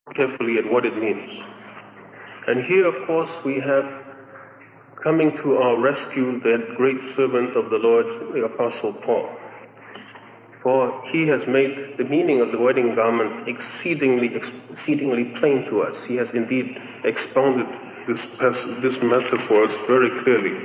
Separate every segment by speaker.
Speaker 1: carefully at what it means. And here, of course, we have coming to our rescue that great servant of the Lord, the Apostle Paul. For he has made the meaning of the wedding garment exceedingly plain to us. He has indeed expounded this matter for us very clearly.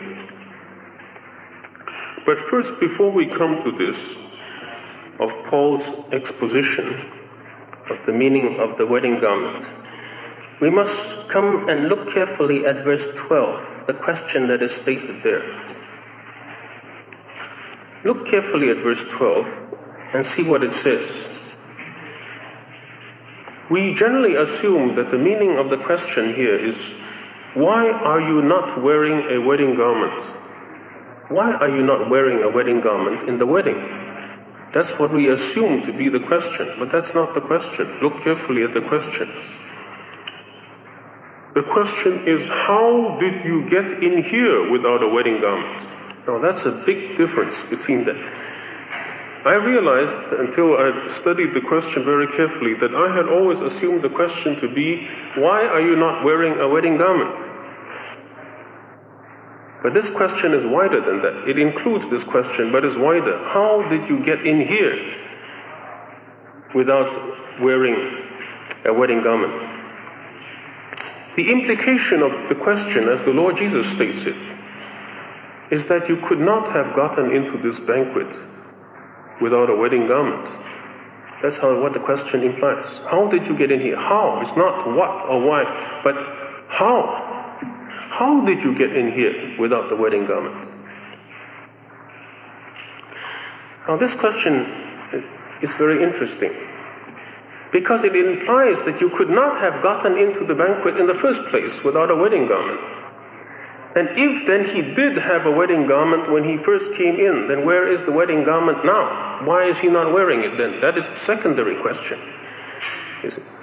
Speaker 1: But first, before we come to this, of Paul's exposition of the meaning of the wedding garment, we must come and look carefully at verse 12, the question that is stated there. Look carefully at verse 12 and see what it says. We generally assume that the meaning of the question here is, why are you not wearing a wedding garment? Why are you not wearing a wedding garment in the wedding? That's what we assume to be the question, but that's not the question. Look carefully at the question. The question is, how did you get in here without a wedding garment? Now that's a big difference between them. I realized, until I studied the question very carefully, that I had always assumed the question to be, why are you not wearing a wedding garment? But this question is wider than that. It includes this question, but is wider. How did you get in here without wearing a wedding garment? The implication of the question, as the Lord Jesus states it, is that you could not have gotten into this banquet without a wedding garment. That's what the question implies. How did you get in here? How? It's not what or why, but how? How did you get in here without the wedding garment? Now this question is very interesting, because it implies that you could not have gotten into the banquet in the first place without a wedding garment. And if then he did have a wedding garment when he first came in, then where is the wedding garment now? Why is he not wearing it then? That is the secondary question. Is it?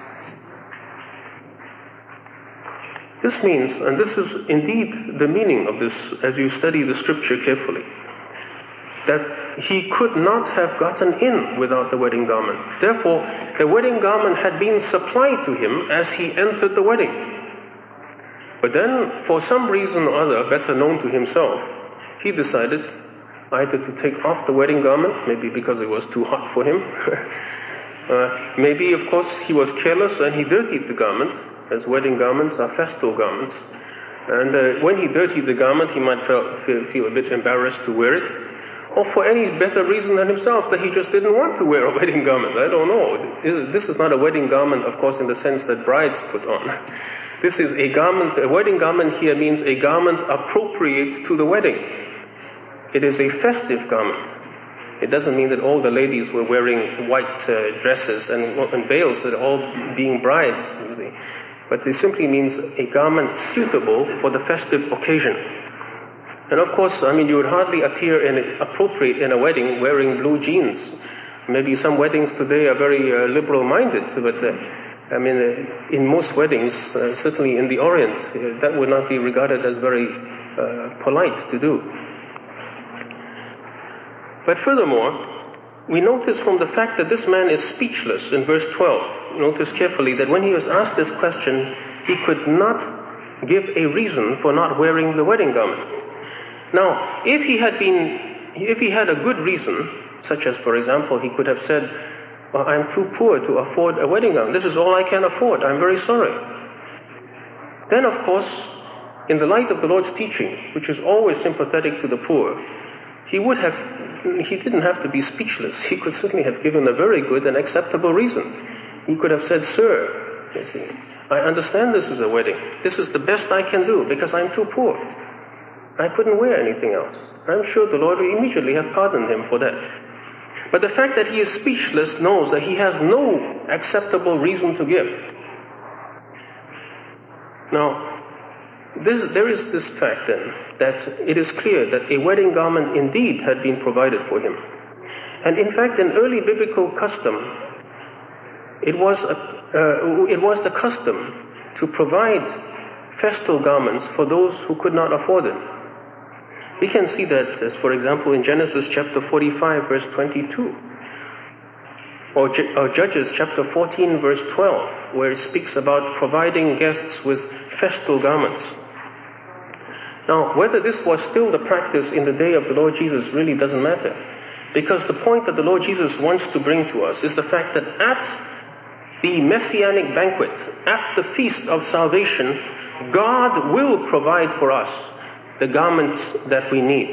Speaker 1: This means, and this is indeed the meaning of this as you study the scripture carefully, that he could not have gotten in without the wedding garment. Therefore, the wedding garment had been supplied to him as he entered the wedding. But then, for some reason or other, better known to himself, he decided either to take off the wedding garment, maybe because it was too hot for him. Maybe, of course, he was careless and he dirtied the garment, as wedding garments are festal garments. And when he dirtied the garment, he might feel a bit embarrassed to wear it, or for any better reason than himself, that he just didn't want to wear a wedding garment. I don't know. This is not a wedding garment, of course, in the sense that brides put on. This is a garment. A wedding garment here means a garment appropriate to the wedding. It is a festive garment. It doesn't mean that all the ladies were wearing white dresses and veils, that all being brides, you see. But it simply means a garment suitable for the festive occasion. And of course, you would hardly appear appropriate in a wedding wearing blue jeans. Maybe some weddings today are very liberal-minded, but in most weddings, certainly in the Orient, that would not be regarded as very polite to do. But furthermore, we notice from the fact that this man is speechless in verse 12, notice carefully that when he was asked this question, he could not give a reason for not wearing the wedding garment. Now, if he had a good reason, such as, for example, he could have said, well, I'm too poor to afford a wedding gown. This is all I can afford. I'm very sorry. Then, of course, in the light of the Lord's teaching, which is always sympathetic to the poor, he didn't have to be speechless. He could certainly have given a very good and acceptable reason. He could have said, Sir, you see, I understand this is a wedding. This is the best I can do because I'm too poor. I couldn't wear anything else. I'm sure the Lord will immediately have pardoned him for that. But the fact that he is speechless knows that he has no acceptable reason to give. Now, there is this fact then, that it is clear that a wedding garment indeed had been provided for him. And in fact, in early biblical custom, it was the custom to provide festal garments for those who could not afford them. We can see that, as for example, in Genesis chapter 45, verse 22. Or Judges chapter 14 verse 12, where it speaks about providing guests with festal garments. Now, whether this was still the practice in the day of the Lord Jesus really doesn't matter. Because the point that the Lord Jesus wants to bring to us is the fact that at the Messianic banquet, at the feast of salvation, God will provide for us the garments that we need.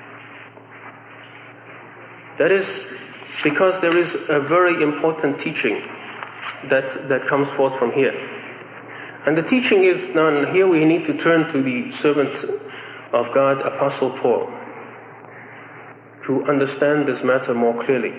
Speaker 1: That is because there is a very important teaching that comes forth from here. And the teaching is, now and here we need to turn to the servant of God, Apostle Paul, to understand this matter more clearly.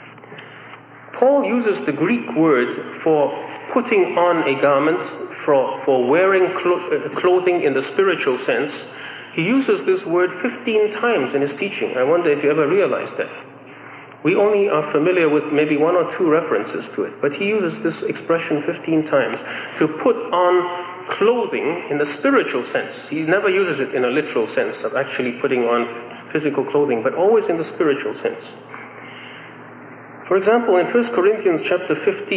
Speaker 1: Paul uses the Greek word for putting on a garment, for wearing clothing in the spiritual sense. He uses this word 15 times in his teaching. I wonder if you ever realized that. We only are familiar with maybe one or two references to it, but he uses this expression 15 times to put on clothing in the spiritual sense. He never uses it in a literal sense of actually putting on physical clothing, but always in the spiritual sense. For example, in 1 Corinthians chapter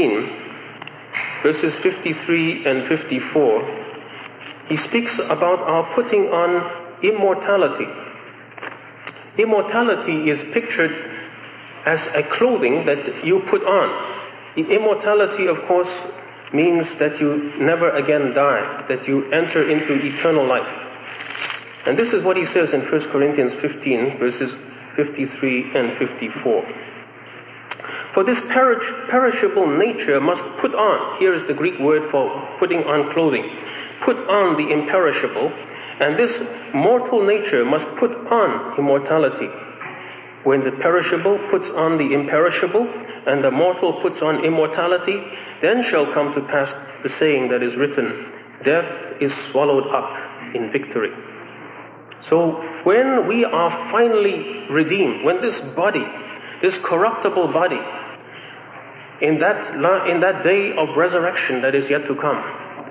Speaker 1: 15, verses 53 and 54, he speaks about our putting on immortality. Immortality is pictured as a clothing that you put on. Immortality, of course, means that you never again die, that you enter into eternal life. And this is what he says in 1 Corinthians 15, verses 53 and 54. For this perishable nature must put on, here is the Greek word for putting on clothing, put on the imperishable, and this mortal nature must put on immortality. When the perishable puts on the imperishable, and the mortal puts on immortality, then shall come to pass the saying that is written, death is swallowed up in victory. So when we are finally redeemed, when this body, this corruptible body, in that day of resurrection that is yet to come,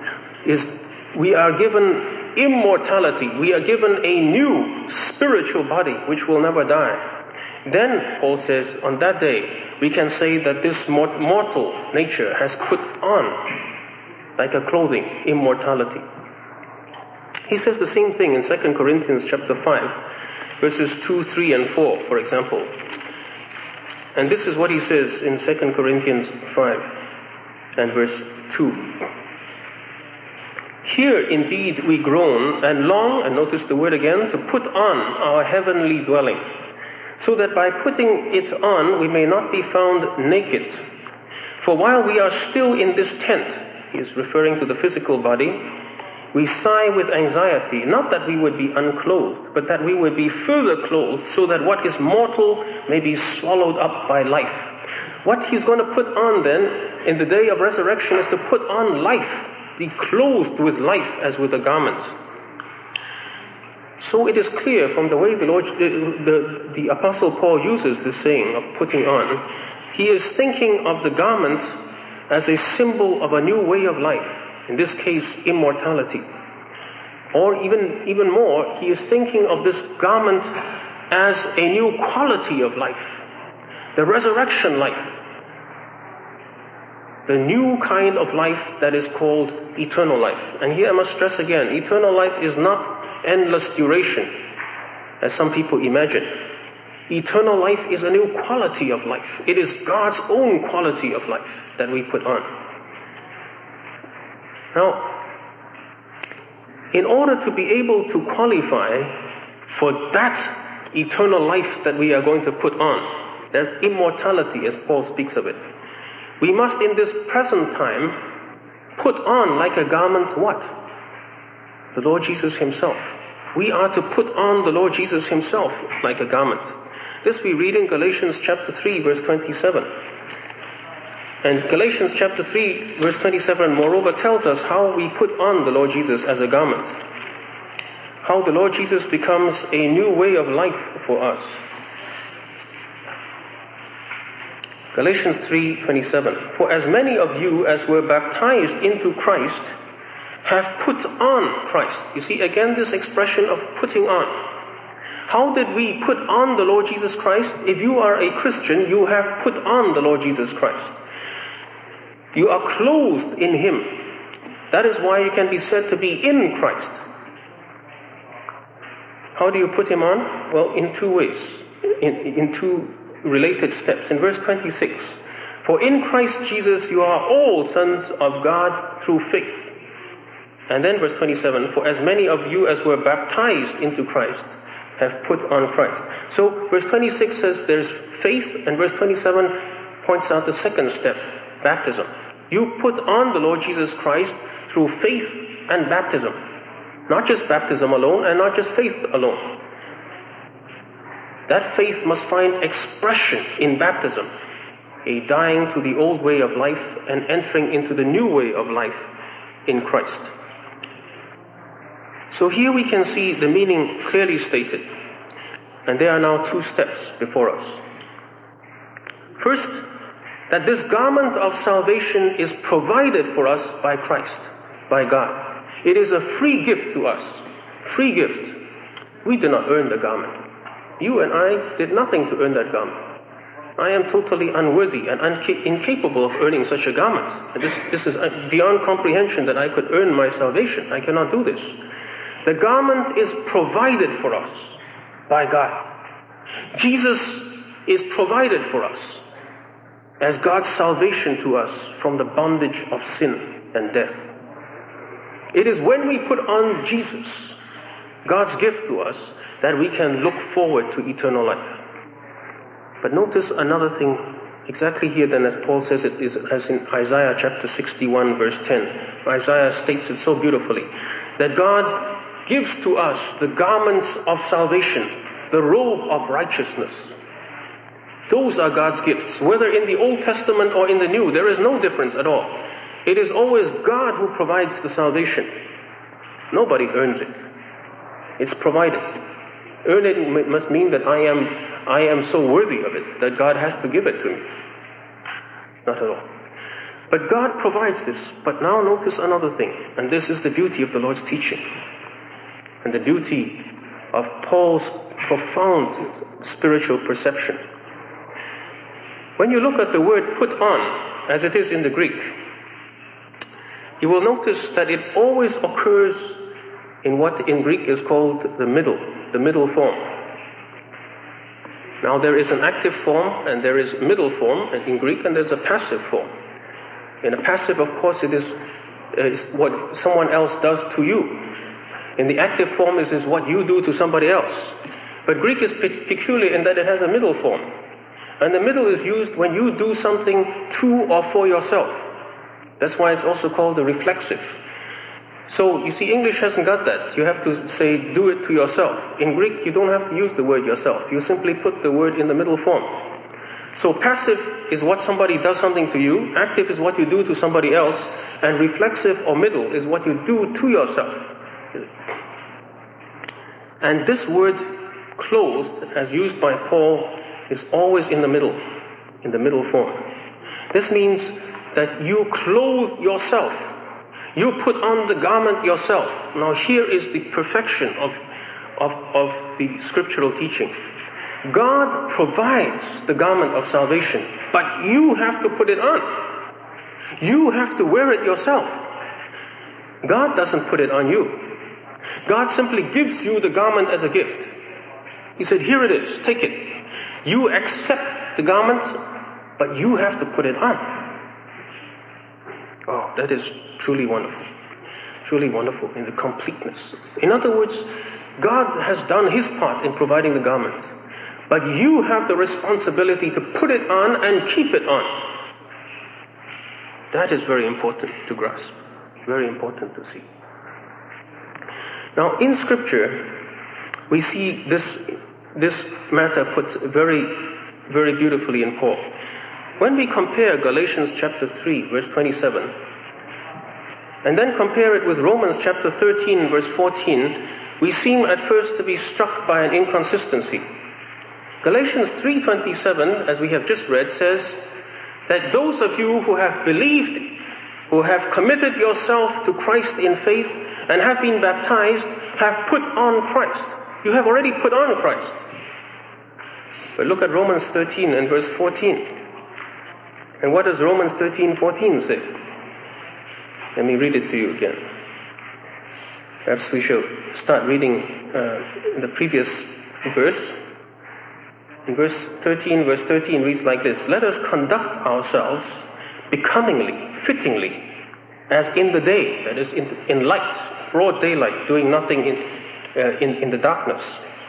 Speaker 1: we are given immortality, we are given a new spiritual body which will never die. Then, Paul says, on that day, we can say that this mortal nature has put on, like a clothing, immortality. He says the same thing in 2 Corinthians chapter 5, verses 2, 3, and 4, for example. And this is what he says in 2 Corinthians 5 and verse 2. Here indeed we groan and long, and notice the word again, to put on our heavenly dwelling, so that by putting it on we may not be found naked. For while we are still in this tent, he is referring to the physical body, we sigh with anxiety, not that we would be unclothed, but that we would be further clothed, so that what is mortal may be swallowed up by life. What he's going to put on then, in the day of resurrection, is to put on life, be clothed with life as with a garment. So it is clear from the way the Apostle Paul uses this saying of putting on, he is thinking of the garment as a symbol of a new way of life, in this case immortality. Or even more, he is thinking of this garment as a new quality of life, the resurrection life, the new kind of life that is called eternal life. And here I must stress again, eternal life is not endless duration, as some people imagine. Eternal life is a new quality of life. It is God's own quality of life that we put on. Now, in order to be able to qualify for that eternal life that we are going to put on, that immortality as Paul speaks of it, we must in this present time put on like a garment what? The Lord Jesus himself. We are to put on the Lord Jesus himself like a garment. This we read in Galatians chapter 3 verse 27. And Galatians chapter 3 verse 27 moreover tells us how we put on the Lord Jesus as a garment. How the Lord Jesus becomes a new way of life for us. Galatians 3:27. For as many of you as were baptized into Christ have put on Christ. You see again this expression of putting on. How did we put on the Lord Jesus Christ? If you are a Christian, you have put on the Lord Jesus Christ. You are clothed in Him. That is why you can be said to be in Christ. How do you put Him on? Well, in two ways, in two related steps. In verse 26, for in Christ Jesus you are all sons of God through faith. And then verse 27, for as many of you as were baptized into Christ have put on Christ. So verse 26 says there's faith, and verse 27 points out the second step, baptism. You put on the Lord Jesus Christ through faith and baptism. Not just baptism alone, and not just faith alone. That faith must find expression in baptism, a dying to the old way of life and entering into the new way of life in Christ. So here we can see the meaning clearly stated, and there are now two steps before us. First, that this garment of salvation is provided for us by Christ, by God. It is a free gift to us. Free gift. We did not earn the garment. You and I did nothing to earn that garment. I am totally unworthy and incapable of earning such a garment. This is beyond comprehension that I could earn my salvation. I cannot do this. The garment is provided for us by God. Jesus is provided for us as God's salvation to us from the bondage of sin and death. It is when we put on Jesus, God's gift to us, that we can look forward to eternal life. But notice another thing exactly here then, as Paul says it is as in Isaiah chapter 61 verse 10. Isaiah states it so beautifully, that God gives to us the garments of salvation, the robe of righteousness. Those are God's gifts. Whether in the Old Testament or in the New, there is no difference at all. It is always God who provides the salvation. Nobody earns it. It's provided. Earn it must mean that I am so worthy of it that God has to give it to me. Not at all. But God provides this. But now notice another thing, and this is the beauty of the Lord's teaching, and the beauty of Paul's profound spiritual perception. When you look at the word put on, as it is in the Greek, you will notice that it always occurs in what in Greek is called the middle form. Now there is an active form and there is middle form in Greek, and there's a passive form. In a passive, of course, it is what someone else does to you. In the active form, is what you do to somebody else. But Greek is peculiar in that it has a middle form. And the middle is used when you do something to or for yourself. That's why it's also called the reflexive. So, you see, English hasn't got that. You have to say, do it to yourself. In Greek, you don't have to use the word yourself. You simply put the word in the middle form. So, passive is what somebody does something to you. Active is what you do to somebody else. And reflexive or middle is what you do to yourself. And this word, clothed, as used by Paul, is always in the middle form. This means that you clothe yourself. You put on the garment yourself. Now here is the perfection of the scriptural teaching. God provides the garment of salvation, but you have to put it on. You have to wear it yourself. God doesn't put it on you. God simply gives you the garment as a gift. He said, here it is, take it. You accept the garment, but you have to put it on. Oh, that is truly wonderful. Truly wonderful in the completeness. In other words, God has done His part in providing the garment, but you have the responsibility to put it on and keep it on. That is very important to grasp. Very important to see. Now, in Scripture, we see this matter put very, very beautifully in Paul. When we compare Galatians chapter 3, verse 27, and then compare it with Romans chapter 13, verse 14, we seem at first to be struck by an inconsistency. Galatians 3:27, as we have just read, says that those of you who have believed, who have committed yourself to Christ in faith and have been baptized, have put on Christ. You have already put on Christ. But look at Romans 13 and verse 14. And what does Romans 13:14 say? Let me read it to you again. Perhaps we shall start reading the previous verse. In verse 13 reads like this: "Let us conduct ourselves becomingly, fittingly, as in the day," that is in light, broad daylight, doing nothing in the darkness.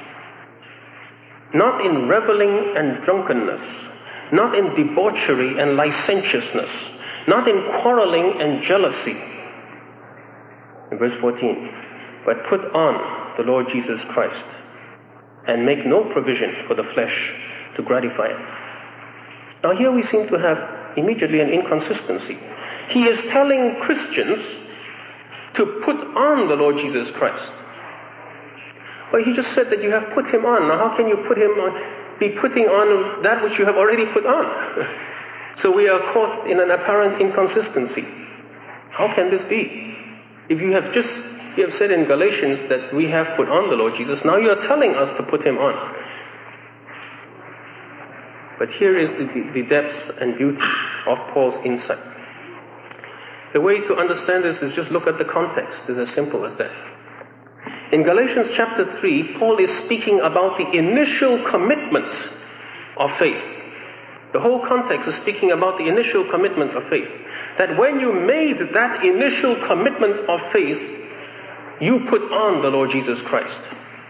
Speaker 1: "Not in reveling and drunkenness, not in debauchery and licentiousness, not in quarreling and jealousy." In verse 14, "But put on the Lord Jesus Christ, and make no provision for the flesh to gratify it." Now here we seem to have immediately an inconsistency. He is telling Christians to put on the Lord Jesus Christ. But he just said that you have put him on. Now how can you be putting on that which you have already put on? So we are caught in an apparent inconsistency. How can this be? If you have said in Galatians that we have put on the Lord Jesus, now you are telling us to put him on. But here is the depths and beauty of Paul's insight. The way to understand this is just look at the context. It's as simple as that. In Galatians chapter 3, Paul is speaking about the initial commitment of faith. The whole context is speaking about the initial commitment of faith. That when you made that initial commitment of faith, you put on the Lord Jesus Christ.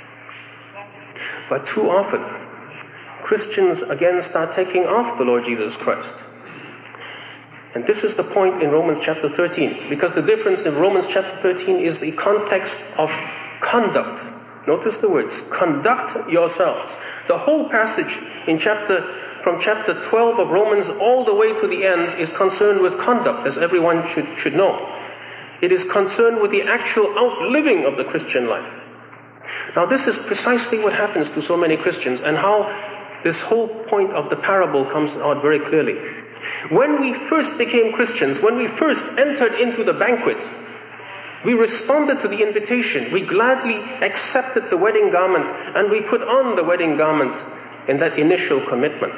Speaker 1: But too often, Christians again start taking off the Lord Jesus Christ. And this is the point in Romans chapter 13. Because the difference in Romans chapter 13 is the context of conduct. Notice the words, conduct yourselves. The whole passage from chapter 12 of Romans all the way to the end is concerned with conduct, as everyone should know. It is concerned with the actual outliving of the Christian life. Now this is precisely what happens to so many Christians, and how this whole point of the parable comes out very clearly. When we first became Christians, when we first entered into the banquet, we responded to the invitation. We gladly accepted the wedding garment, and we put on the wedding garment in that initial commitment.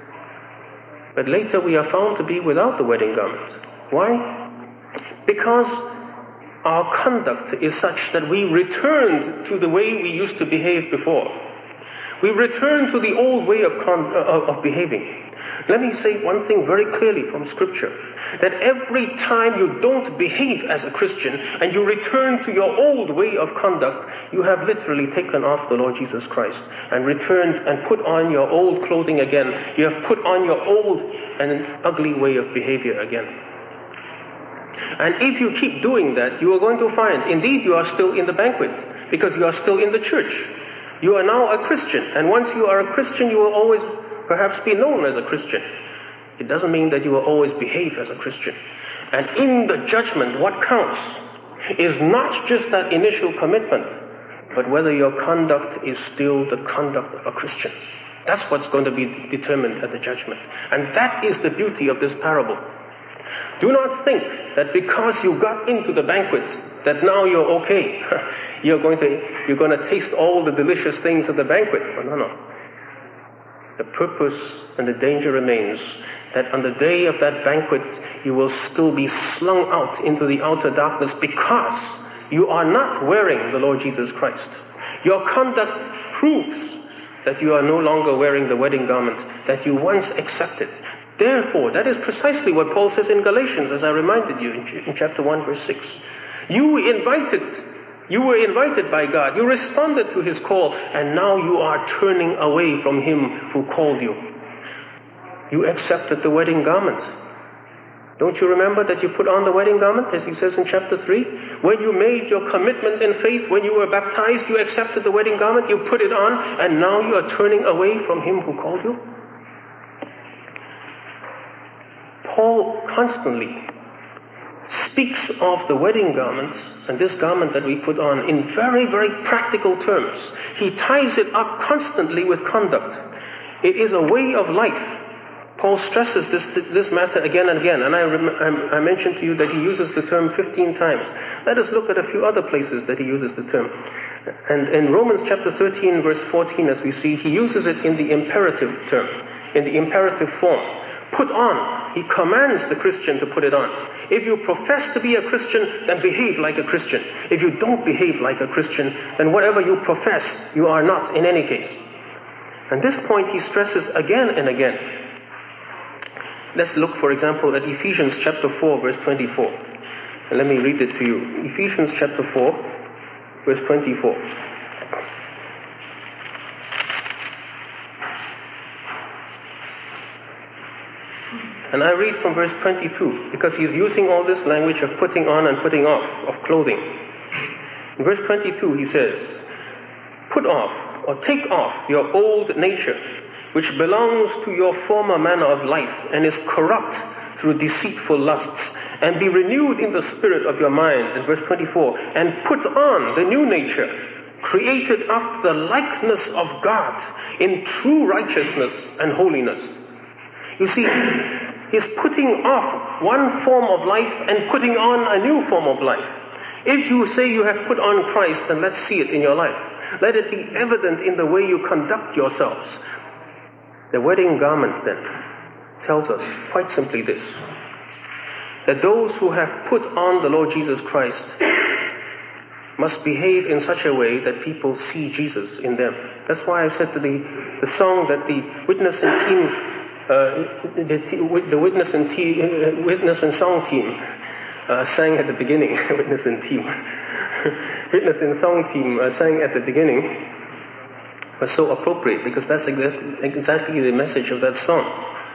Speaker 1: But later we are found to be without the wedding garment. Why? Because our conduct is such that we returned to the way we used to behave before. We returned to the old way of behaving. Let me say one thing very clearly from Scripture, that every time you don't behave as a Christian and you return to your old way of conduct, you have literally taken off the Lord Jesus Christ and returned and put on your old clothing again. You have put on your old and ugly way of behavior again. And if you keep doing that, you are going to find, indeed, you are still in the banquet, because you are still in the church. You are now a Christian, and once you are a Christian, you will always perhaps be known as a Christian. It doesn't mean that you will always behave as a Christian. And in the judgment, what counts is not just that initial commitment, but whether your conduct is still the conduct of a Christian. That's what's going to be determined at the judgment. And that is the beauty of this parable. Do not think that because you got into the banquet that now you're okay. You're going to taste all the delicious things of the banquet. Oh, no. The purpose and the danger remains that on the day of that banquet you will still be slung out into the outer darkness because you are not wearing the Lord Jesus Christ. Your conduct proves that you are no longer wearing the wedding garment that you once accepted. Therefore, that is precisely what Paul says in Galatians, as I reminded you in chapter 1, verse 6. You were invited by God. You responded to his call, and now you are turning away from him who called you. You accepted the wedding garment. Don't you remember that you put on the wedding garment, as he says in chapter 3? When you made your commitment in faith, when you were baptized, you accepted the wedding garment, you put it on, and now you are turning away from him who called you? Paul constantly speaks of the wedding garments and this garment that we put on in very, very practical terms. He ties it up constantly with conduct. It is a way of life. Paul stresses this matter again and again, and I mentioned to you that he uses the term 15 times. Let us look at a few other places that he uses the term. And in Romans chapter 13, verse 14, as we see, he uses it in the imperative term, in the imperative form. Put on. He commands the Christian to put it on. If you profess to be a Christian, then behave like a Christian. If you don't behave like a Christian, then whatever you profess, you are not in any case. And this point he stresses again and again. Let's look, for example, at Ephesians chapter 4, verse 24. And let me read it to you. Ephesians chapter 4, verse 24. And I read from verse 22, because he's using all this language of putting on and putting off, of clothing. In verse 22 he says, put off, or take off your old nature, which belongs to your former manner of life, and is corrupt through deceitful lusts, and be renewed in the spirit of your mind, in verse 24, and put on the new nature, created after the likeness of God, in true righteousness and holiness. You see, he's putting off one form of life and putting on a new form of life. If you say you have put on Christ, then let's see it in your life. Let it be evident in the way you conduct yourselves. The wedding garment, then, tells us quite simply this, that those who have put on the Lord Jesus Christ must behave in such a way that people see Jesus in them. That's why I said to the song that the witness and team, the witness and song team sang at the beginning. Witness and song team sang at the beginning was so appropriate, because that's exactly the message of that song.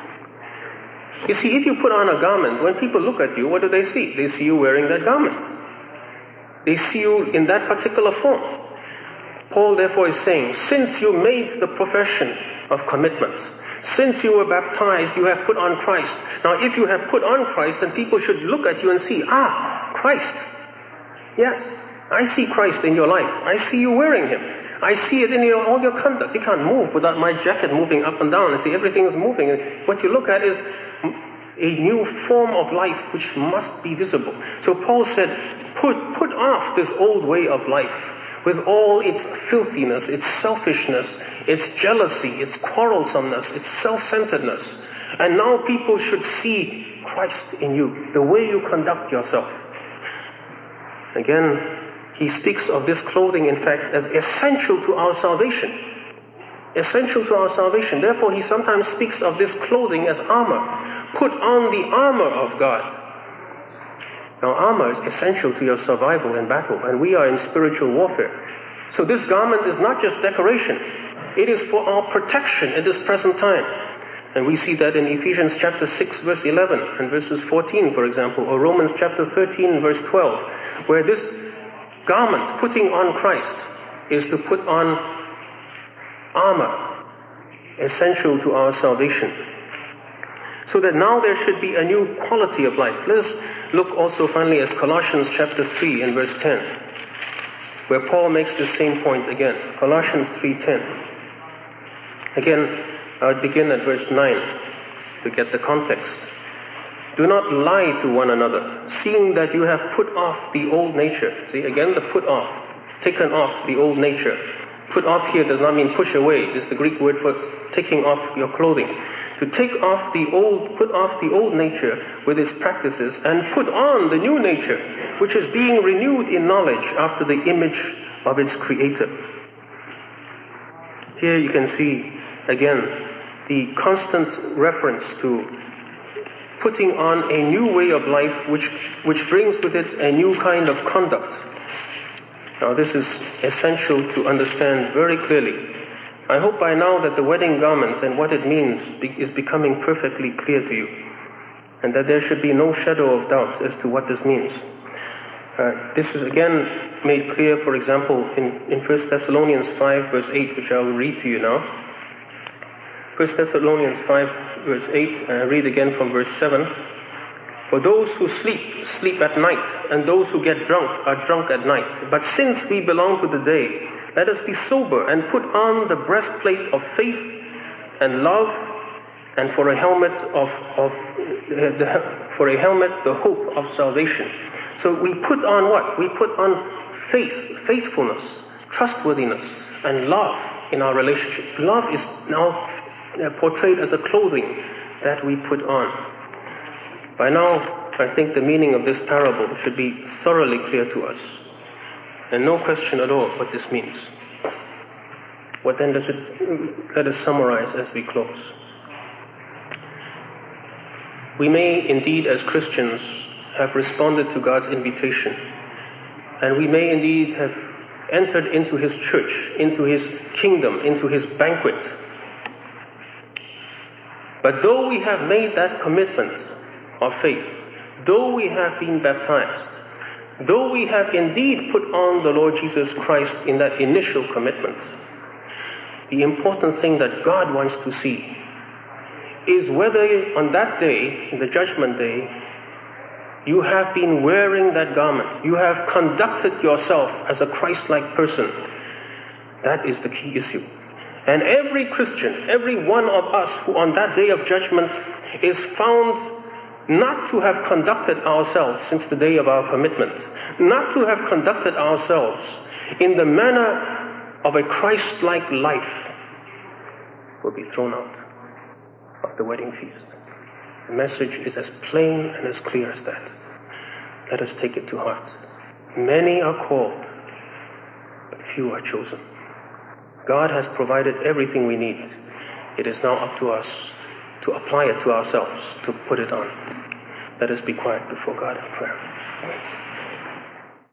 Speaker 1: You see, if you put on a garment, when people look at you, what do they see? They see you wearing that garment. They see you in that particular form. Paul therefore is saying, since you made the profession of commitment, since you were baptized, you have put on Christ. Now if you have put on Christ, then people should look at you and see, Christ. Yes, I see Christ in your life. I see you wearing Him. I see it in all your conduct. You can't move without my jacket moving up and down. I see everything is moving. And what you look at is a new form of life which must be visible. So Paul said, put off this old way of life with all its filthiness, its selfishness, its jealousy, its quarrelsomeness, its self-centeredness. And now people should see Christ in you, the way you conduct yourself. Again, he speaks of this clothing, in fact, as essential to our salvation. Essential to our salvation. Therefore, he sometimes speaks of this clothing as armor. Put on the armor of God. Now, armor is essential to your survival in battle, and we are in spiritual warfare. So this garment is not just decoration. It is for our protection at this present time. And we see that in Ephesians chapter 6, verse 11, and verses 14, for example, or Romans chapter 13, verse 12, where this garment, putting on Christ, is to put on armor, essential to our salvation. So that now there should be a new quality of life. Let us look also finally at Colossians chapter 3 and verse 10, where Paul makes the same point again. Colossians 3:10. Again, I would begin at verse 9 to get the context. Do not lie to one another, seeing that you have put off the old nature. See, again, the put off. Taken off the old nature. Put off here does not mean push away. This is the Greek word for taking off your clothing. To put off the old nature with its practices, and put on the new nature, which is being renewed in knowledge after the image of its creator. Here you can see, again, the constant reference to putting on a new way of life which brings with it a new kind of conduct. Now this is essential to understand very clearly. I hope by now that the wedding garment and what it means is becoming perfectly clear to you, and that there should be no shadow of doubt as to what this means. This is again made clear, for example, in 1 Thessalonians 5 verse 8, which I will read to you now. 1 Thessalonians 5 verse 8, I read again from verse 7. For those who sleep, sleep at night, and those who get drunk are drunk at night. But since we belong to the day, let us be sober and put on the breastplate of faith and love, and for a helmet the hope of salvation. So we put on what? We put on faith, faithfulness, trustworthiness, and love in our relationship. Love is now portrayed as a clothing that we put on. By now, I think the meaning of this parable should be thoroughly clear to us. And no question at all what this means. What then does it, let us summarize as we close. We may indeed, as Christians, have responded to God's invitation. And we may indeed have entered into His church, into His kingdom, into His banquet. But though we have made that commitment of faith, though we have been baptized, though we have indeed put on the Lord Jesus Christ in that initial commitment, the important thing that God wants to see is whether on that day, the judgment day, you have been wearing that garment. You have conducted yourself as a Christ-like person. That is the key issue. And every Christian, every one of us who on that day of judgment is found not to have conducted ourselves since the day of our commitment, not to have conducted ourselves in the manner of a Christ-like life, will be thrown out of the wedding feast. The message is as plain and as clear as that. Let us take it to heart. Many are called, but few are chosen. God has provided everything we need. It is now up to us to apply it to ourselves, to put it on. Let us be quiet before God in prayer.